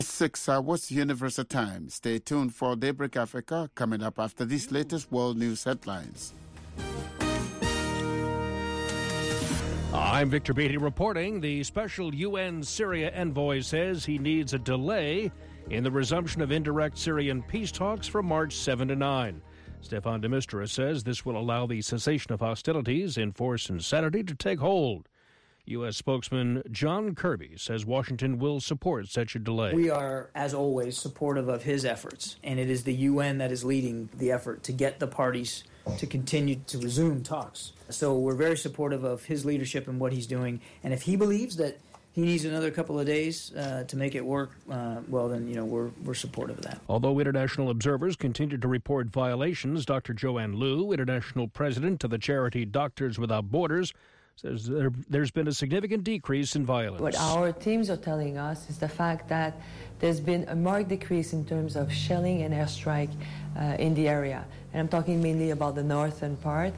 6 hours Universal Time. Stay tuned for Daybreak Africa coming up after these latest world news headlines. I'm Victor Beatty reporting. The special UN Syria envoy says he needs a delay in the resumption of indirect Syrian peace talks from March 7 to 9. Stefan de Mistura says this will allow the cessation of hostilities in force and Saturday to take hold. U.S. spokesman John Kirby says Washington will support such a delay. We are, as always, supportive of his efforts, and it is the UN that is leading the effort to get the parties to continue to resume talks. So we're very supportive of his leadership and what he's doing, and if he believes that he needs another couple of days to make it work, well, then, we're supportive of that. Although international observers continue to report violations, Dr. Joanne Liu, international president of the charity Doctors Without Borders, says there's been a significant decrease in violence. What our teams are telling us is the fact that there's been a marked decrease in terms of shelling and airstrike in the area. And I'm talking mainly about the northern part.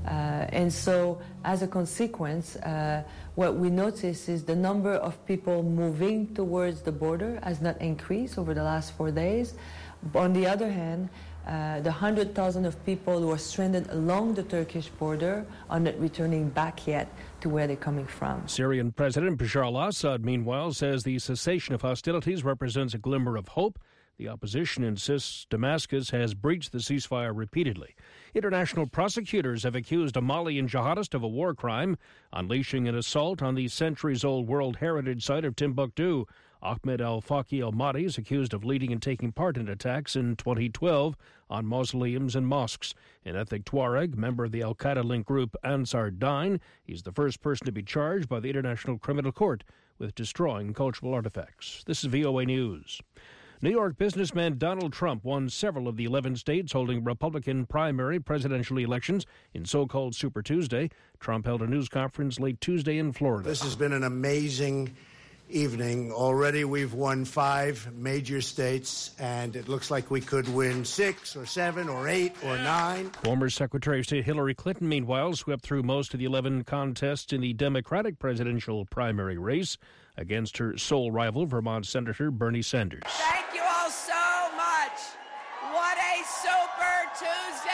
And so, as a consequence, what we notice is the number of people moving towards the border has not increased over the last 4 days. On the other hand, the 100,000 of people who are stranded along the Turkish border are not returning back yet to where they're coming from. Syrian President Bashar al-Assad, meanwhile, says the cessation of hostilities represents a glimmer of hope. The opposition insists Damascus has breached the ceasefire repeatedly. International prosecutors have accused a Malian jihadist of a war crime, unleashing an assault on the centuries-old World Heritage Site of Timbuktu. Ahmed al-Faqi al-Mahdi is accused of leading and taking part in attacks in 2012 on mausoleums and mosques. An ethnic Tuareg, member of the al-Qaeda-linked group Ansar Dine, he's the first person to be charged by the International Criminal Court with destroying cultural artifacts. This is VOA News. New York businessman Donald Trump won several of the 11 states holding Republican primary presidential elections in so-called Super Tuesday. Trump held a news conference late Tuesday in Florida. This has been an amazing evening. Already we've won 5 major states, and it looks like we could win 6 or 7 or 8 or 9. Former Secretary of State Hillary Clinton, meanwhile, swept through most of the 11 contests in the Democratic presidential primary race against her sole rival, Vermont Senator Bernie Sanders. Thank you all so much. What a Super Tuesday!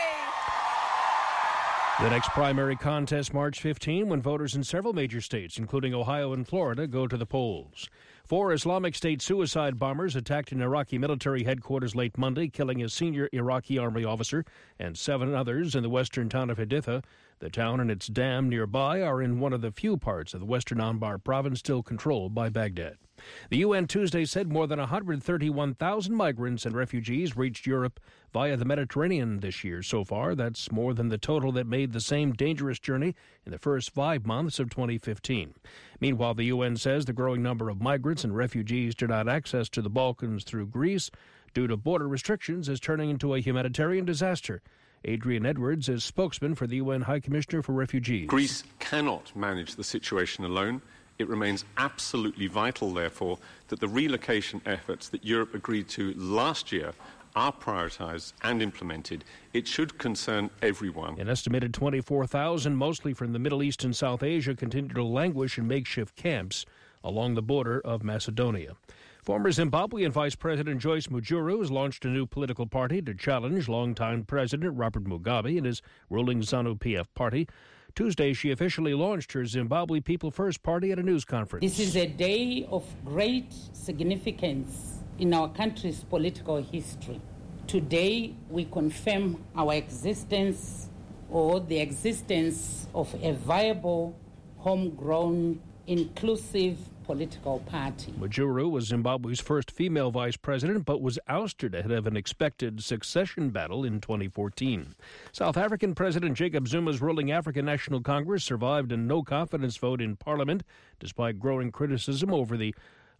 The next primary contest, March 15, when voters in several major states, including Ohio and Florida, go to the polls. 4 Islamic State suicide bombers attacked an Iraqi military headquarters late Monday, killing a senior Iraqi army officer and 7 others in the western town of Haditha. The town and its dam nearby are in one of the few parts of the western Anbar province still controlled by Baghdad. The UN Tuesday said more than 131,000 migrants and refugees reached Europe via the Mediterranean this year so far. That's more than the total that made the same dangerous journey in the first 5 months of 2015. Meanwhile, the UN says the growing number of migrants and refugees denied access to the Balkans through Greece due to border restrictions is turning into a humanitarian disaster. Adrian Edwards is spokesman for the UN High Commissioner for Refugees. Greece cannot manage the situation alone. It remains absolutely vital, therefore, that the relocation efforts that Europe agreed to last year are prioritised and implemented. It should concern everyone. An estimated 24,000, mostly from the Middle East and South Asia, continue to languish in makeshift camps along the border of Macedonia. Former Zimbabwean Vice President Joyce Mujuru has launched a new political party to challenge longtime President Robert Mugabe and his ruling ZANU-PF party. Tuesday, she officially launched her Zimbabwe People First Party at a news conference. This is a day of great significance in our country's political history. Today, we confirm our existence or the existence of a viable, homegrown, inclusive political party. Mujuru was Zimbabwe's first female vice president, but was ousted ahead of an expected succession battle in 2014. South African President Jacob Zuma's ruling African National Congress survived a no-confidence vote in Parliament, despite growing criticism over the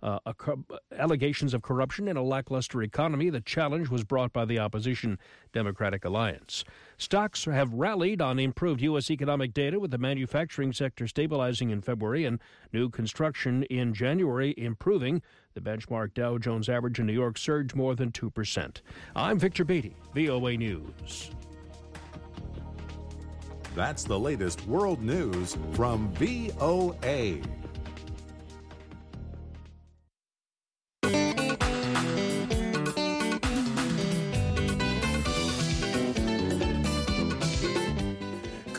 allegations of corruption and a lackluster economy. The challenge was brought by the opposition Democratic Alliance. Stocks have rallied on improved U.S. economic data, with the manufacturing sector stabilizing in February and new construction in January improving. The benchmark Dow Jones average in New York surged more than 2%. I'm Victor Beatty, VOA News. That's the latest world news from VOA.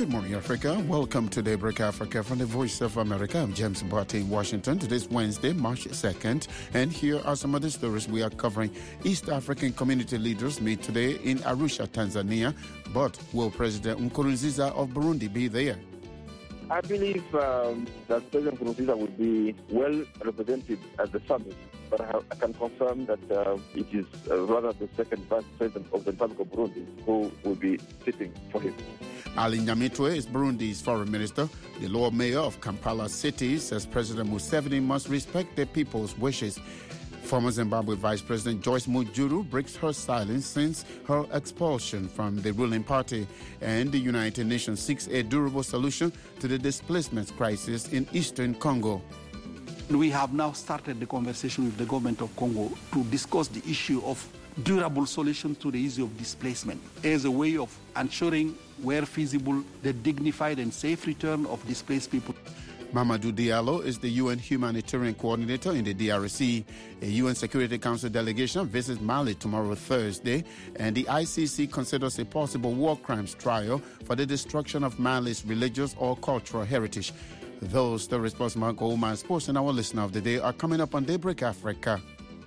Good morning, Africa. Welcome to Daybreak Africa from the Voice of America. I'm James Barty in Washington. Today's Wednesday, March 2nd, and here are some of the stories we are covering. East African community leaders meet today in Arusha, Tanzania. But will President Nkurunziza of Burundi be there? I believe that President Nkurunziza will be well represented at the summit, but I can confirm that it is rather the second vice president of the Republic of Burundi who will be sitting for him. Ali Nyamitwe is Burundi's foreign minister. The Lord Mayor of Kampala City says President Museveni must respect the people's wishes. Former Zimbabwe Vice President Joyce Mujuru breaks her silence since her expulsion from the ruling party. And the United Nations seeks a durable solution to the displacement crisis in eastern Congo. We have now started the conversation with the government of Congo to discuss the issue of durable solutions to the issue of displacement as a way of ensuring, where feasible, the dignified and safe return of displaced people. Mamadou Diallo is the UN humanitarian coordinator in the DRC. A UN Security Council delegation visits Mali tomorrow, Thursday, and the ICC considers a possible war crimes trial for the destruction of Mali's religious or cultural heritage. Those stories plus Mark Oman Sports and our listener of the day are coming up on Daybreak Africa.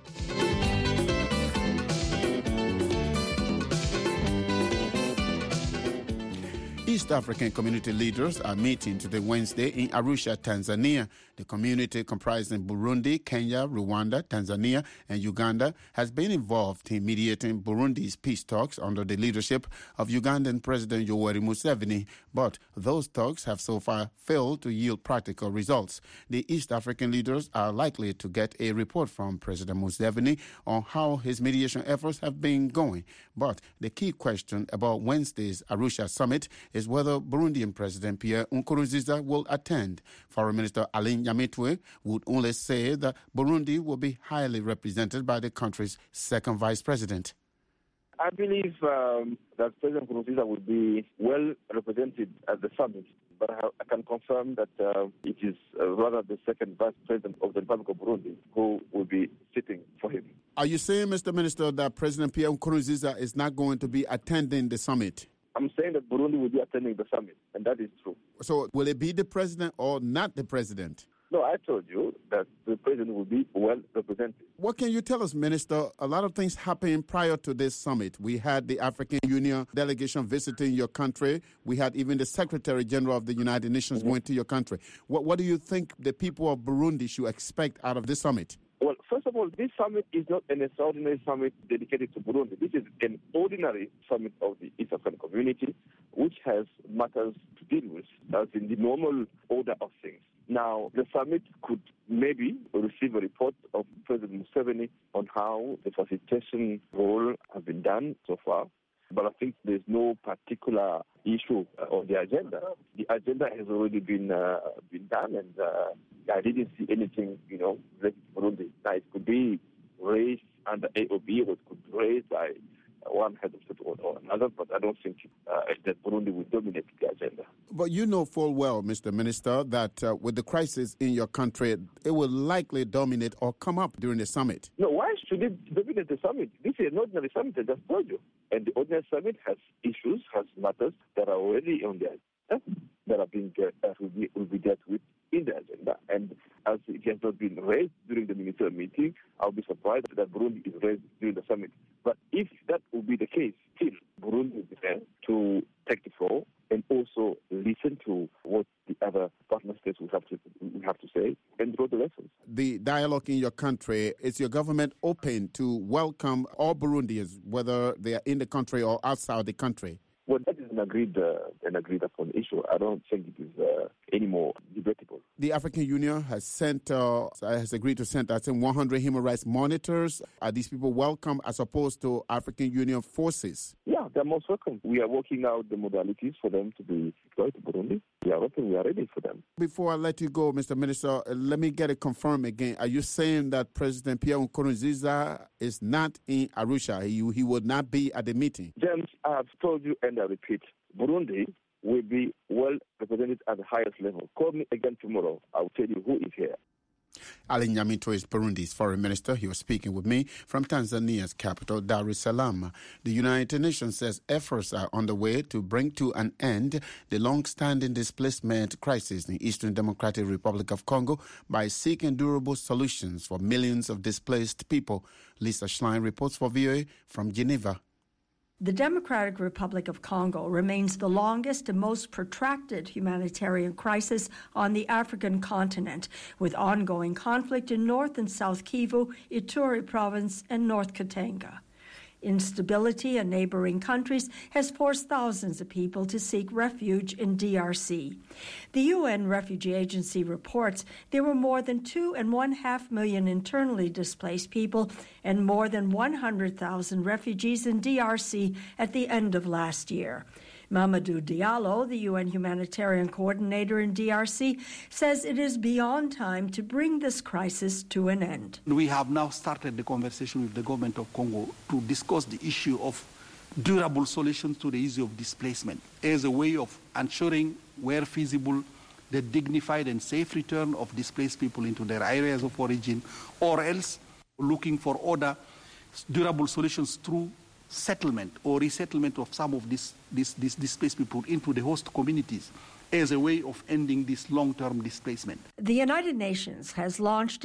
East African community leaders are meeting today Wednesday in Arusha, Tanzania. The community comprising Burundi, Kenya, Rwanda, Tanzania, and Uganda has been involved in mediating Burundi's peace talks under the leadership of Ugandan President Yoweri Museveni. But those talks have so far failed to yield practical results. The East African leaders are likely to get a report from President Museveni on how his mediation efforts have been going. But the key question about Wednesday's Arusha summit is whether Burundian President Pierre Nkurunziza will attend. Foreign Minister Ali Nyamitwe would only say that Burundi will be highly represented by the country's second vice president. I believe that President Nkurunziza will be well represented at the summit, but I can confirm that it is rather the second vice president of the Republic of Burundi who will be sitting for him. Are you saying, Mr. Minister, that President Pierre Nkurunziza is not going to be attending the summit? I'm saying that Burundi will be attending the summit, and that is true. So will it be the president or not the president? No, I told you that the president will be well represented. What can you tell us, Minister? A lot of things happened prior to this summit. We had the African Union delegation visiting your country. We had even the Secretary General of the United Nations going to your country. What do you think the people of Burundi should expect out of this summit? Well, first of all, this summit is not an extraordinary summit dedicated to Burundi. This is an ordinary summit of the East African community, which has matters to deal with, as in the normal order of things. Now, the summit could maybe receive a report of President Museveni on how the facilitation role has been done so far. But I think there's no particular issue on the agenda. The agenda has already been done, and I didn't see anything, related to Burundi. Now, it could be raised under AOB, or it could be raised by one head of state or another, but I don't think that Burundi will dominate the agenda. But you know full well, Mr. Minister, that with the crisis in your country, it will likely dominate or come up during the summit. No, why should it dominate the summit? This is an ordinary summit, I just told you. And the ordinary summit has issues, has matters that are already on the agenda, that are being will be dealt with in the agenda. And as it has not been raised during the ministerial meeting, I'll be surprised that Burundi is raised during the summit. But if that will be the case, still, Burundi will be there to take the floor and also listen to what the other partner states will have to say and draw the lessons. The dialogue in your country, is your government open to welcome all Burundians, whether they are in the country or outside the country? Well, that is an agreed upon issue. I don't think it is any more debatable. The African Union has agreed to send, 100 human rights monitors. Are these people welcome as opposed to African Union forces? Yeah, they're most welcome. We are working out the modalities for them to be deployed to Burundi. We are open. We are ready for them. Before I let you go, Mr. Minister, let me get it confirmed again. Are you saying that President Pierre Nkurunziza is not in Arusha? He would not be at the meeting? James, I have told you and I repeat, Burundi will be well represented at the highest level. Call me again tomorrow. I'll tell you who is here. Ali Nyamitwe is Burundi's foreign minister. He was speaking with me from Tanzania's capital, Dar es Salaam. The United Nations says efforts are underway to bring to an end the long-standing displacement crisis in Eastern Democratic Republic of Congo by seeking durable solutions for millions of displaced people. Lisa Schlein reports for VOA from Geneva. The Democratic Republic of Congo remains the longest and most protracted humanitarian crisis on the African continent, with ongoing conflict in North and South Kivu, Ituri province, and North Katanga. Instability in neighboring countries has forced thousands of people to seek refuge in DRC. The UN Refugee Agency reports there were more than 2.5 million internally displaced people and more than 100,000 refugees in DRC at the end of last year. Mamadou Diallo, the UN humanitarian coordinator in DRC, says it is beyond time to bring this crisis to an end. We have now started the conversation with the government of Congo to discuss the issue of durable solutions to the issue of displacement as a way of ensuring, where feasible, the dignified and safe return of displaced people into their areas of origin, or else looking for other durable solutions through settlement or resettlement of some of these displaced people into the host communities as a way of ending this long-term displacement. The United Nations has launched a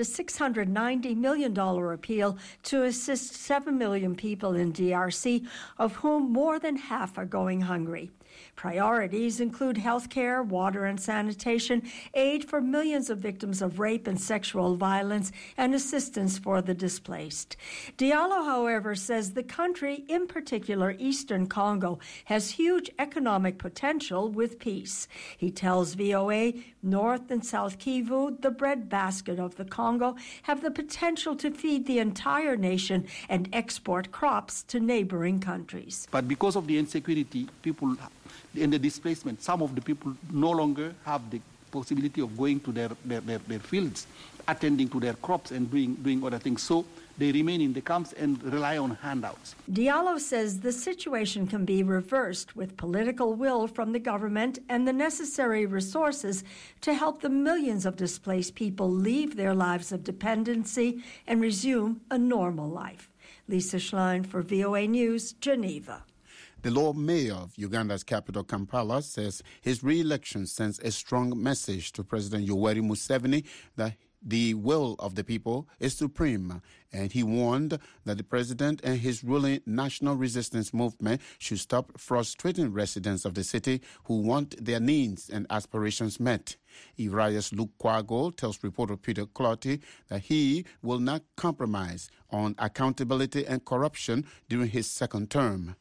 $690 million appeal to assist 7 million people in DRC, of whom more than half are going hungry. Priorities include health care, water and sanitation, aid for millions of victims of rape and sexual violence, and assistance for the displaced. Diallo, however, says the country, in particular Eastern Congo, has huge economic potential with peace. He tells VOA North and South Kivu, the breadbasket of the Congo, have the potential to feed the entire nation and export crops to neighboring countries. But because of the insecurity, people in the displacement, some of the people no longer have the possibility of going to their fields, attending to their crops and doing other things. So they remain in the camps and rely on handouts. Diallo says the situation can be reversed with political will from the government and the necessary resources to help the millions of displaced people leave their lives of dependency and resume a normal life. Lisa Schlein for VOA News, Geneva. The Lord Mayor of Uganda's capital, Kampala, says his re-election sends a strong message to President Yoweri Museveni that the will of the people is supreme, and he warned that the president and his ruling National Resistance Movement should stop frustrating residents of the city who want their needs and aspirations met. Irias Lukwago tells reporter Peter Clotty that he will not compromise on accountability and corruption during his second term.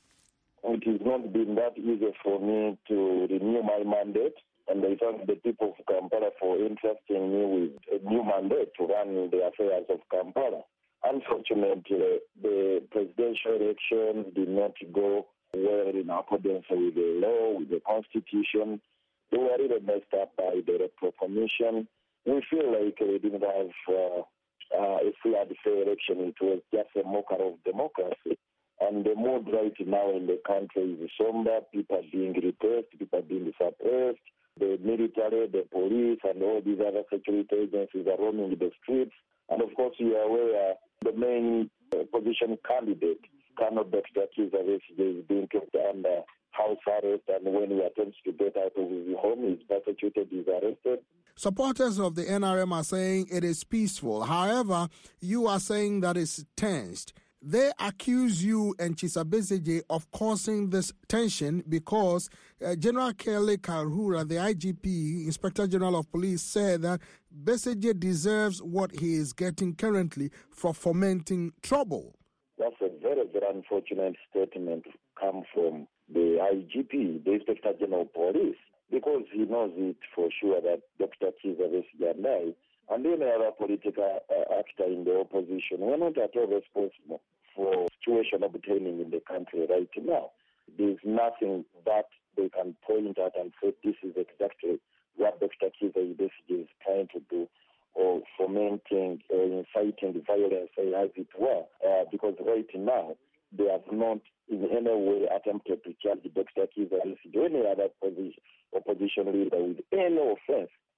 It has not been that easy for me to renew my mandate, and I thank the people of Kampala for entrusting me with a new mandate to run the affairs of Kampala. Unfortunately, the presidential elections did not go well in accordance with the law, with the constitution. They were really messed up by the Electoral Commission. We feel like we didn't have a free and fair election. It was just a mockery of democracy. And the mood right now in the country is somber. People are being repressed, people are being suppressed. The military, the police, and all these other security agencies are roaming the streets. And of course, you are aware the main opposition candidate, Colonel Dr. Kizza Besigye, is being kept under house arrest, and when he attempts to get out of his home, he's persecuted, he's arrested. Supporters of the NRM are saying it is peaceful. However, you are saying that it's tensed. They accuse you and Kizza Besigye of causing this tension because General Kelly Karura, the IGP, Inspector General of Police, said that Besigye deserves what he is getting currently for fomenting trouble. That's a very, very unfortunate statement to come from the IGP, the Inspector General of Police, because he knows it for sure that Dr. Kizza Besigye and I, and any other political actor in the opposition, we're not at all responsible for the situation obtaining in the country right now. There's nothing that they can point at and say this is exactly what Dr. Kizza Besigye is trying to do, or fomenting or inciting violence, as it were, because right now they have not in any way attempted to charge Dr. Kizza Besigye or any other opposition leader with any offense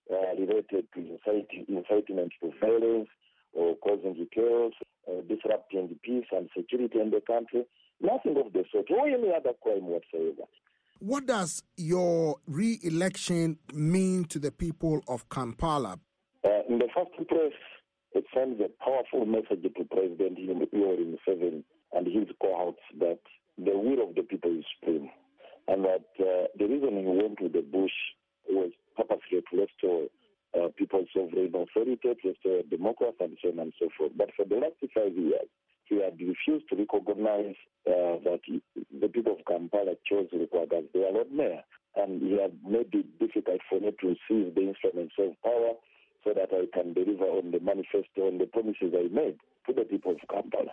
related to incitement to violence or causing chaos, disrupting the peace and security in the country. Nothing of the sort, or any other crime whatsoever. What does your re-election mean to the people of Kampala? In the first place, it sends a powerful message to President Yoweri Museveni and his cohorts that the will of the people is supreme, and that the reason he went to the bush was purposely to restore people's sovereign authority, to restore democracy, and so on and so forth. But for the last 5 years, he had refused to recognize that the people of Kampala chose Lukwago as their Lord Mayor, and he had made it difficult for me to seize the instruments of power so that I can deliver on the manifesto, on the promises I made to the people of Kampala.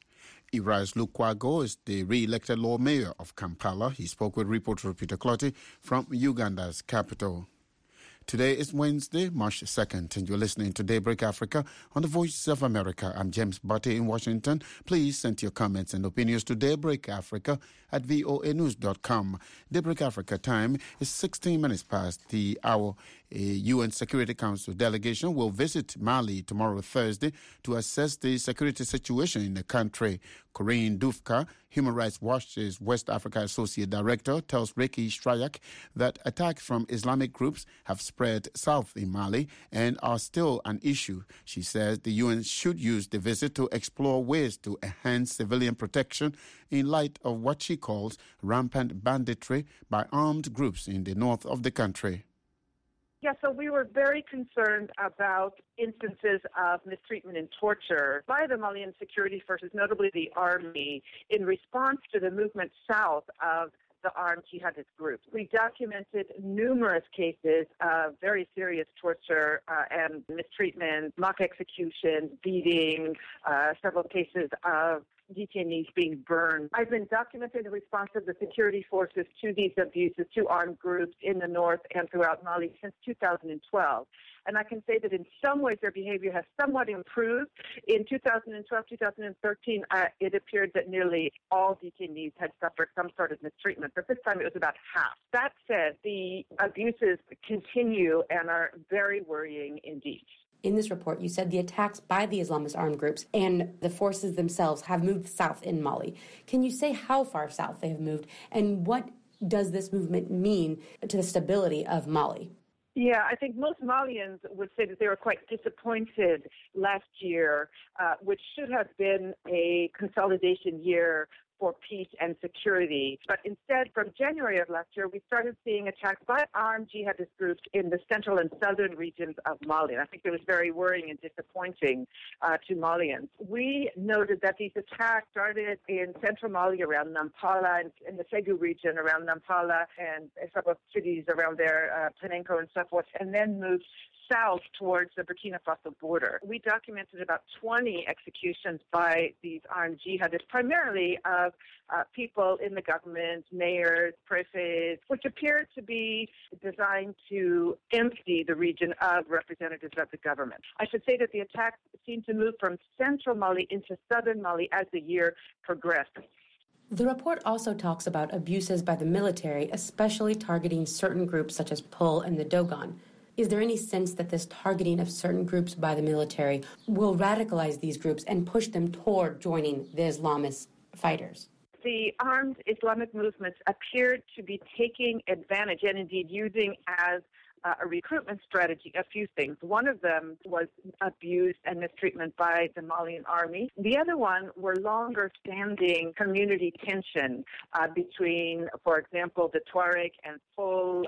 Eras Lukwago is the re-elected Lord Mayor of Kampala. He spoke with reporter Peter Clotty from Uganda's capital. Today is Wednesday, March 2nd, and you're listening to Daybreak Africa on the Voice of America. I'm James Butte in Washington. Please send your comments and opinions to Daybreak Africa at voanews.com. Daybreak Africa time is 16 minutes past the hour. A UN Security Council delegation will visit Mali tomorrow, Thursday, to assess the security situation in the country. Corinne Dufka, Human Rights Watch's West Africa Associate Director, tells Ricky Strayak that attacks from Islamic groups have spread south in Mali and are still an issue. She says the UN should use the visit to explore ways to enhance civilian protection in light of what she calls rampant banditry by armed groups in the north of the country. Yeah, so we were very concerned about instances of mistreatment and torture by the Malian security forces, notably the army, in response to the movement south of the armed jihadist groups. We documented numerous cases of very serious torture and mistreatment, mock execution, beating, several cases of detainees being burned. I've been documenting the response of the security forces to these abuses, to armed groups in the north and throughout Mali since 2012. And I can say that in some ways their behavior has somewhat improved. In 2012, 2013, it appeared that nearly all detainees had suffered some sort of mistreatment, but this time it was about half. That said, the abuses continue and are very worrying indeed. In this report, you said the attacks by the Islamist armed groups and the forces themselves have moved south in Mali. Can you say how far south they have moved, and what does this movement mean to the stability of Mali? Yeah, I think most Malians would say that they were quite disappointed last year, which should have been a consolidation year for peace and security. But instead, from January of last year, we started seeing attacks by armed jihadist groups in the central and southern regions of Mali. And I think it was very worrying and disappointing to Malians. We noted that these attacks started in central Mali around Nampala and in the Ségou region around Nampala and several cities around there, Panenko and so forth, and then moved south towards the Burkina Faso border. We documented about 20 executions by these armed jihadists, primarily of people in the government, mayors, prefects, which appeared to be designed to empty the region of representatives of the government. I should say that the attacks seemed to move from central Mali into southern Mali as the year progressed. The report also talks about abuses by the military, especially targeting certain groups such as PUL and the Dogon. Is there any sense that this targeting of certain groups by the military will radicalize these groups and push them toward joining the Islamist fighters? The armed Islamic movements appeared to be taking advantage and indeed using as a recruitment strategy a few things. One of them was abuse and mistreatment by the Malian army. The other one were longer-standing community tension between, for example, the Tuareg and PUL.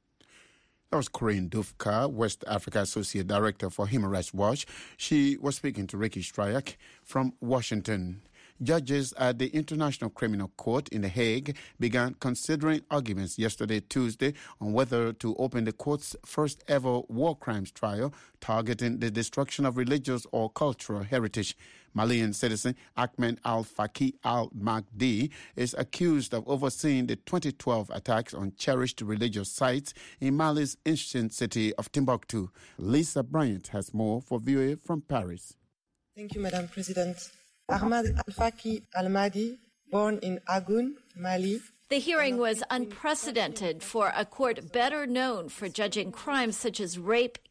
That was Corinne Dufka, West Africa Associate Director for Human Rights Watch. She was speaking to Ricky Strayak from Washington. Judges at the International Criminal Court in The Hague began considering arguments yesterday, Tuesday, on whether to open the court's first ever war crimes trial targeting the destruction of religious or cultural heritage. Malian citizen Ahmed Al-Faki Al-Mahdi is accused of overseeing the 2012 attacks on cherished religious sites in Mali's ancient city of Timbuktu. Lisa Bryant has more for VOA from Paris. Thank you, Madam President. Ahmed Al-Faki Al-Mahdi, born in Agoun, Mali. The hearing was unprecedented for a court better known for judging crimes such as rape,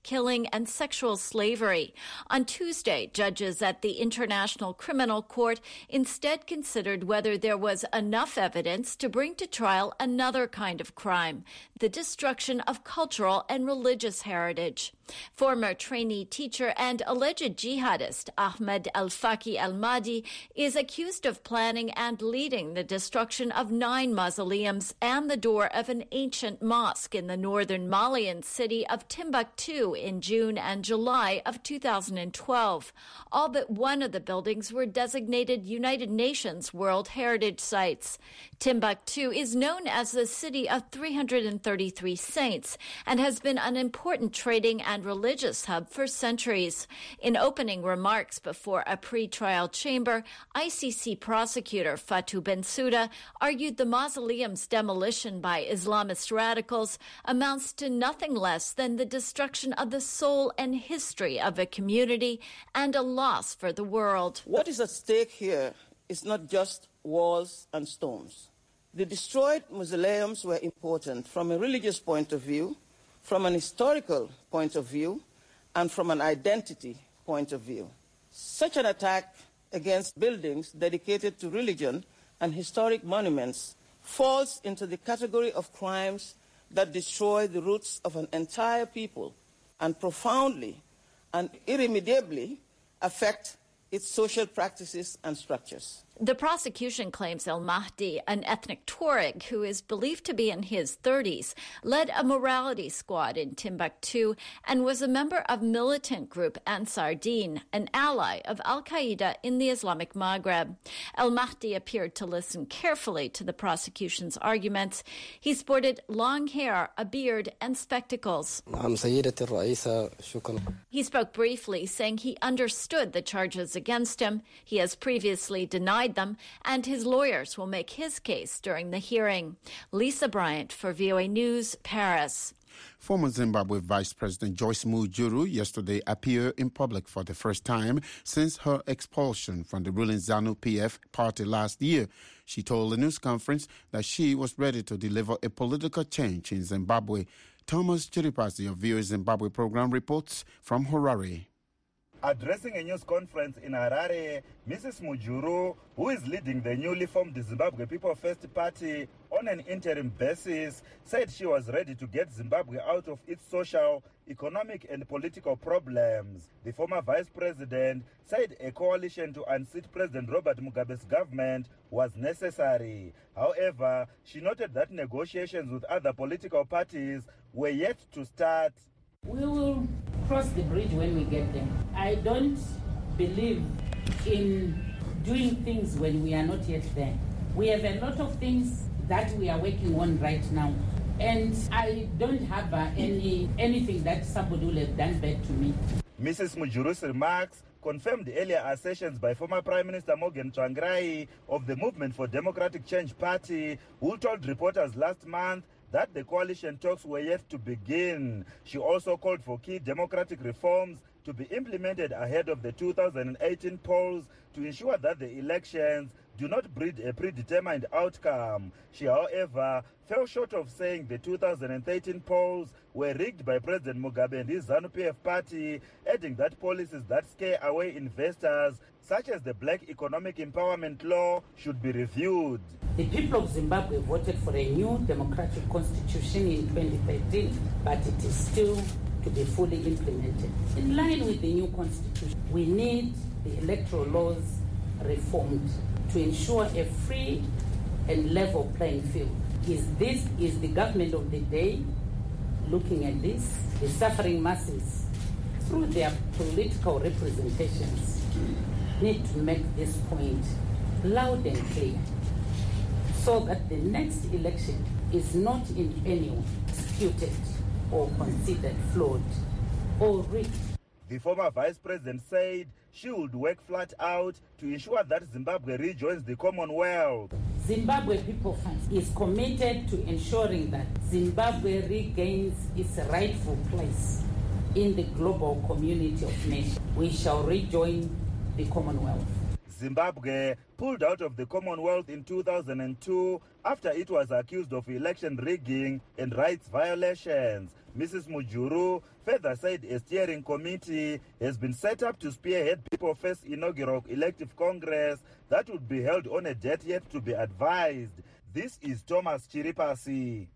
killing, and sexual slavery. On Tuesday, judges at the International Criminal Court instead considered whether there was enough evidence to bring to trial another kind of crime, the destruction of cultural and religious heritage. Former trainee teacher and alleged jihadist Ahmed Al-Faki Al-Mahdi is accused of planning and leading the destruction of 9 mausoleums and the door of an ancient mosque in the northern Malian city of Timbuktu in June and July of 2012. All but one of the buildings were designated United Nations World Heritage Sites. Timbuktu is known as the city of 333 saints and has been an important trading and religious hub for centuries. In opening remarks before a pre-trial chamber, ICC prosecutor Fatou Bensouda argued the mausoleum's demolition by Islamist radicals amounts to nothing less than the destruction of the soul and history of a community and a loss for the world. What is at stake here is not just walls and stones. The destroyed mausoleums were important from a religious point of view, from an historical point of view, and from an identity point of view. Such an attack against buildings dedicated to religion and historic monuments falls into the category of crimes that destroy the roots of an entire people and profoundly and irremediably affect its social practices and structures. The prosecution claims Al-Mahdi, an ethnic Tuareg who is believed to be in his 30s, led a morality squad in Timbuktu and was a member of militant group Ansar Dine, an ally of Al-Qaeda in the Islamic Maghreb. Al-Mahdi appeared to listen carefully to the prosecution's arguments. He sported long hair, a beard, and spectacles. He spoke briefly, saying he understood the charges against him. He has previously denied them, and his lawyers will make his case during the hearing. Lisa Bryant for VOA News, Paris. Former Zimbabwe Vice President Joyce Mujuru yesterday appeared in public for the first time since her expulsion from the ruling ZANU-PF party last year. She told a news conference that she was ready to deliver a political change in Zimbabwe. Thomas Chiripasi of VOA Zimbabwe program reports from Harare. Addressing a news conference in Harare, Mrs. Mujuru, who is leading the newly formed Zimbabwe People First Party on an interim basis, said she was ready to get Zimbabwe out of its social, economic and political problems. The former vice president said a coalition to unseat President Robert Mugabe's government was necessary. However, she noted that negotiations with other political parties were yet to start. We will cross the bridge when we get there. I don't believe in doing things when we are not yet there. We have a lot of things that we are working on right now. And I don't have anything that somebody will have done bad to me. Mrs. Mujuru's remarks confirmed earlier assertions by former Prime Minister Morgan Tsvangirai of the Movement for Democratic Change Party, who told reporters last month that the coalition talks were yet to begin. She also called for key democratic reforms to be implemented ahead of the 2018 polls to ensure that the elections do not breed a predetermined outcome. She, however, fell short of saying the 2013 polls were rigged by President Mugabe and his ZANU-PF party, adding that policies that scare away investors, such as the Black Economic Empowerment Law, should be reviewed. The people of Zimbabwe voted for a new democratic constitution in 2013, but it is still to be fully implemented. In line with the new constitution, we need the electoral laws reformed to ensure a free and level playing field. Is the government of the day looking at this? The suffering masses, through their political representations, need to make this point loud and clear so that the next election is not in any way disputed or considered flawed or rigged. The former vice president said she would work flat out to ensure that Zimbabwe rejoins the Commonwealth. Zimbabwe People First is committed to ensuring that Zimbabwe regains its rightful place in the global community of nations. We shall rejoin the Commonwealth. Zimbabwe pulled out of the Commonwealth in 2002 after it was accused of election rigging and rights violations. Mrs. Mujuru further said a steering committee has been set up to spearhead People's First inaugural elective congress that would be held on a date yet to be advised. This is Thomas Chiripasi.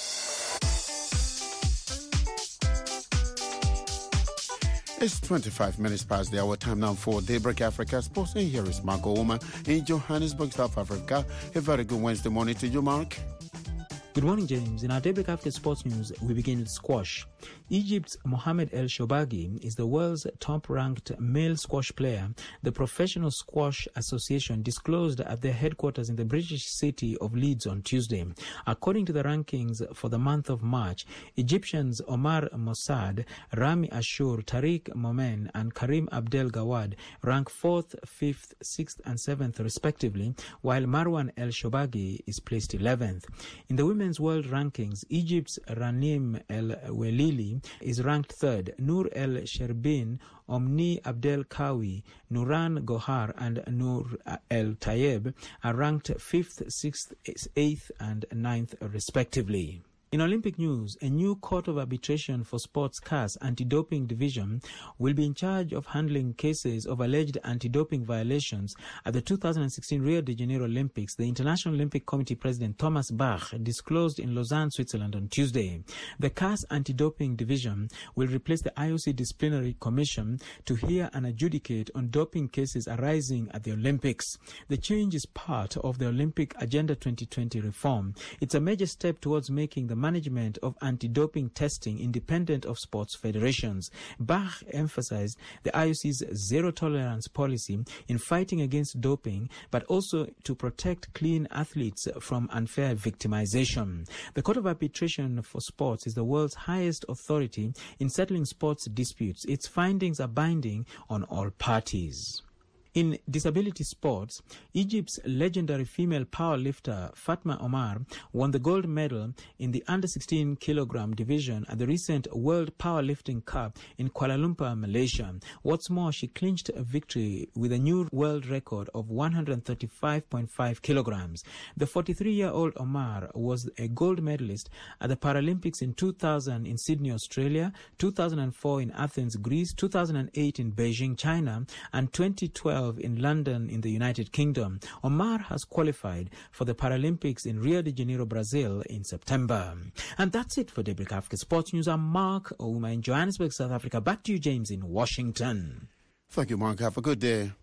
It's 25 minutes past the hour. Time now for Daybreak Africa Sports. And here is Mark Ouma in Johannesburg, South Africa. A very good Wednesday morning to you, Mark. Good morning, James. In our Daybreak Africa Sports News, we begin with squash. Egypt's Mohamed El Shobagi is the world's top-ranked male squash player, the Professional Squash Association disclosed at their headquarters in the British city of Leeds on Tuesday. According to the rankings for the month of March, Egyptians Omar Mossad, Rami Ashur, Tariq Momen, and Karim Abdel Gawad rank 4th, 5th, 6th, and 7th respectively, while Marwan El Shobagi is placed 11th. In the women's world rankings, Egypt's Ranim El Welili is ranked 3rd. Noor El Sherbin, Omni Abdel Kawi, Nuran Gohar, and Noor El Tayeb are ranked 5th, 6th, 8th, and 9th respectively. In Olympic news, a new Court of Arbitration for Sports CAS Anti-Doping Division will be in charge of handling cases of alleged anti-doping violations at the 2016 Rio de Janeiro Olympics, the International Olympic Committee President Thomas Bach disclosed in Lausanne, Switzerland on Tuesday. The CAS Anti-Doping Division will replace the IOC Disciplinary Commission to hear and adjudicate on doping cases arising at the Olympics. The change is part of the Olympic Agenda 2020 reform. It's a major step towards making the management of anti-doping testing independent of sports federations. Bach emphasized the IOC's zero-tolerance policy in fighting against doping, but also to protect clean athletes from unfair victimization. The Court of Arbitration for Sports is the world's highest authority in settling sports disputes. Its findings are binding on all parties. In disability sports, Egypt's legendary female powerlifter Fatma Omar won the gold medal in the under-16 kilogram division at the recent World Powerlifting Cup in Kuala Lumpur, Malaysia. What's more, she clinched a victory with a new world record of 135.5 kilograms. The 43-year-old Omar was a gold medalist at the Paralympics in 2000 in Sydney, Australia, 2004 in Athens, Greece, 2008 in Beijing, China, and 2012 in London in the United Kingdom. Omar has qualified for the Paralympics in Rio de Janeiro, Brazil in September. And that's it for Daybreak Africa Sports News. I'm Mark Ouma in Johannesburg, South Africa. Back to you, James, in Washington. Thank you, Mark. Have a good day.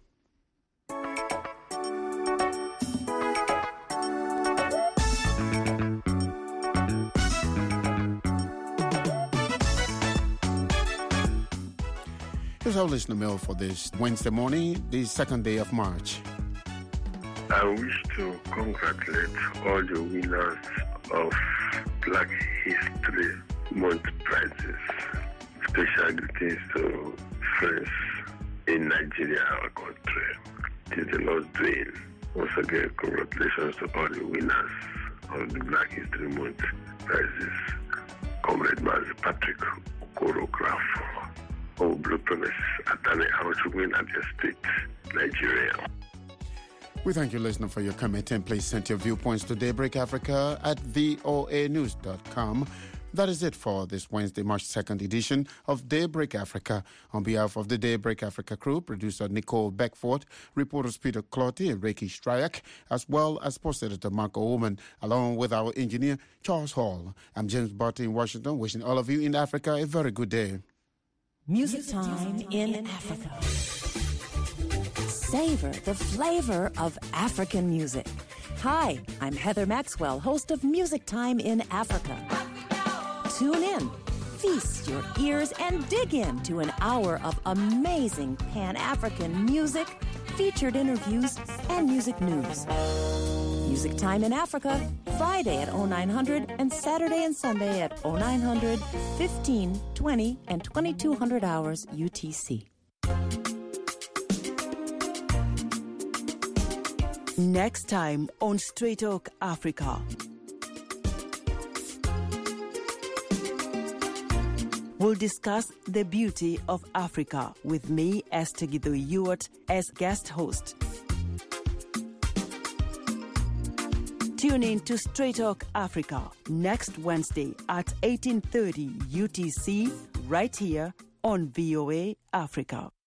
Here's our listener mail for this Wednesday morning, the 2nd day of March. I wish to congratulate all the winners of Black History Month prizes. Special greetings to friends in Nigeria, our country. It is the Lord's doing. Once again, congratulations to all the winners of the Black History Month prizes. Comrade Mazi Patrick Okorograph. Blue Promise Atane Arochugwin at your state, Nigeria. We thank you, listener, for your comment, and please send your viewpoints to Daybreak Africa at voanews.com. That is it for this Wednesday, March 2nd edition of Daybreak Africa. On behalf of the Daybreak Africa crew, producer Nicole Beckford, reporters Peter Clotty and Reiki Stryak, as well as post editor Marco Oman, along with our engineer Charles Hall. I'm James Barty in Washington, wishing all of you in Africa a very good day. Music Time in Africa. Savor the flavor of African music. Hi, I'm Heather Maxwell, host of Music Time in Africa. Tune in, feast your ears, and dig into an hour of amazing Pan-African music, featured interviews, and music news. Music Time in Africa, Friday at 0900 and Saturday and Sunday at 0900, 15, 20, and 2200 hours UTC. Next time on Straight Talk Africa. We'll discuss the beauty of Africa with me, Esther Gido-Ewart, as guest host. Tune in to Straight Talk Africa next Wednesday at 18:30 UTC right here on VOA Africa.